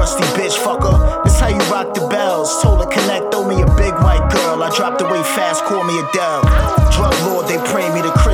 Nasty bitch fucker, this how you rock the bells. Told her connect, throw me a big white girl. I dropped away fast, call me Adele. Drug lord, they pray me to